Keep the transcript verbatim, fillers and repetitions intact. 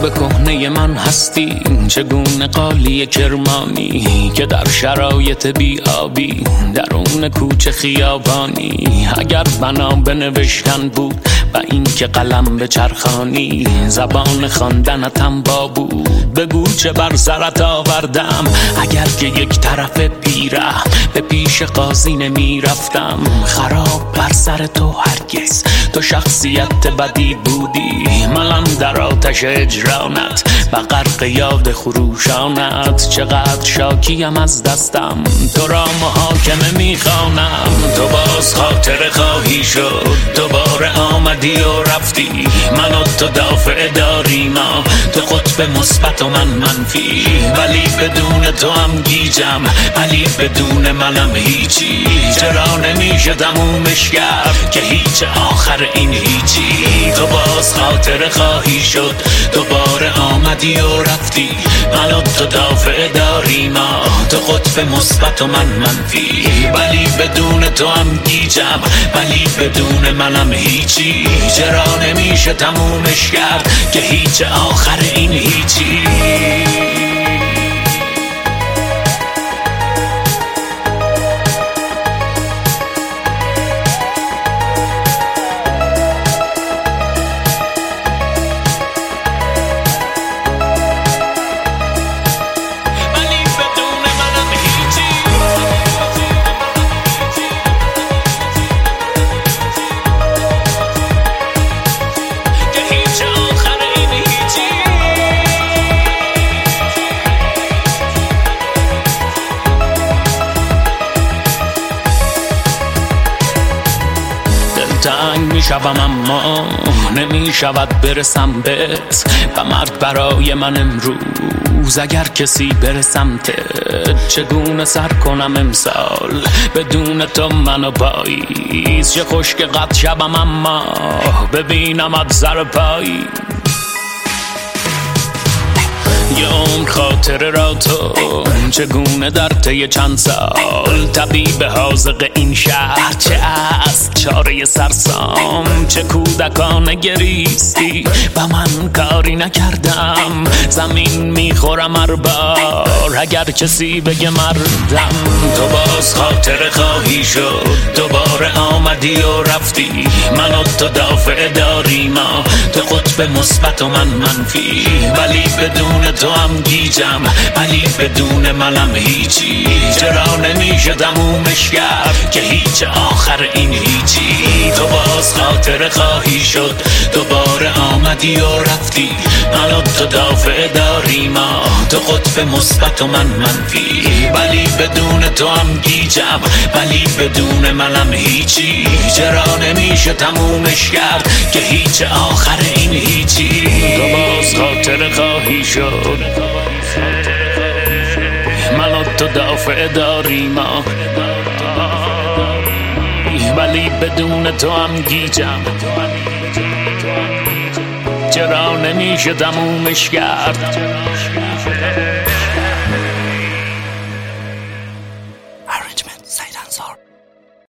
به کهنه من هستی، چگونه قالی کرمانی که در شرایط بیابی درون کوچه خیابانی. اگر بنا به نوشتن بود و این که قلم به چرخانی، زبان خواندنتم با بود بگو چه بر سرت آوردم. اگر که یک طرف پیره به پیش قاضی نمی رفتم، خراب بر سر تو هرگز تو شخصیت بدی بودی. من در آتش اجرانت و غرق یاد خروشانت، چقدر شاکیم از دستم تو را محاکمه میخوانم. تو باز خاطر خواهی شد، دوباره آمدی و رفتی، من و تو دافع داری، ما تو قطب مثبت و من منفی. ولی بدون تو هم گیجم، ولی بدون منم هیچی. چرا نمیشه تمومش کرد که هیچ آخر این هیچی. تو باز خاطر خواهی شد، دوباره آمدی و رفتی، من و تو دافع داری، ما تو قطب مثبت و من منفی. ولی بدون تو هم گیجم، ولی بدون منم هیچی. چرا نمیشه تمومش کرد که هیچ آخر این هیچی. تنگ می شوم اما نمی شود برسم بهت، و مرگ برای من امروز اگر کسی بره سمتت. چگونه سر کنم امسال بدون تو منو پاییز، چه خوش که قد شبم اما ببینمت سر پایی. یه عمر خاطره را تو چگونه در طی چند سال، طبیب حاذق این شهر چه از چاره سرسام. چه کودکانه گریستی و من کاری نکردم، زمین میخورم هر بار اگر کسی بگه مردم. تو باز خاطره خواهی شد، دوباره آمدی و رفتی، من و تو دافع داری، ما تو قطب مثبت و من منفی. ولی بدون تو هم گیجم، ولی بدون منم هیچی. چرا نمیشه تمومش کرد که هیچ آخر این هیچی. تو باز خاطره خواهی شد، دوباره آمدی و رفتی، من و تو دافع داری، ما تو قطب مثبت و من منفی. ولی بدون تو هم گیجم، ولی بدون منم هیچی. چرا نمیشه تمومش کرد که هیچ آخر این هیچی. تو باز خاطره خواهی شد، من و تو دافع داری، ما ولی بدون تو هم گیجم. چرا نمیشه تمومش کرد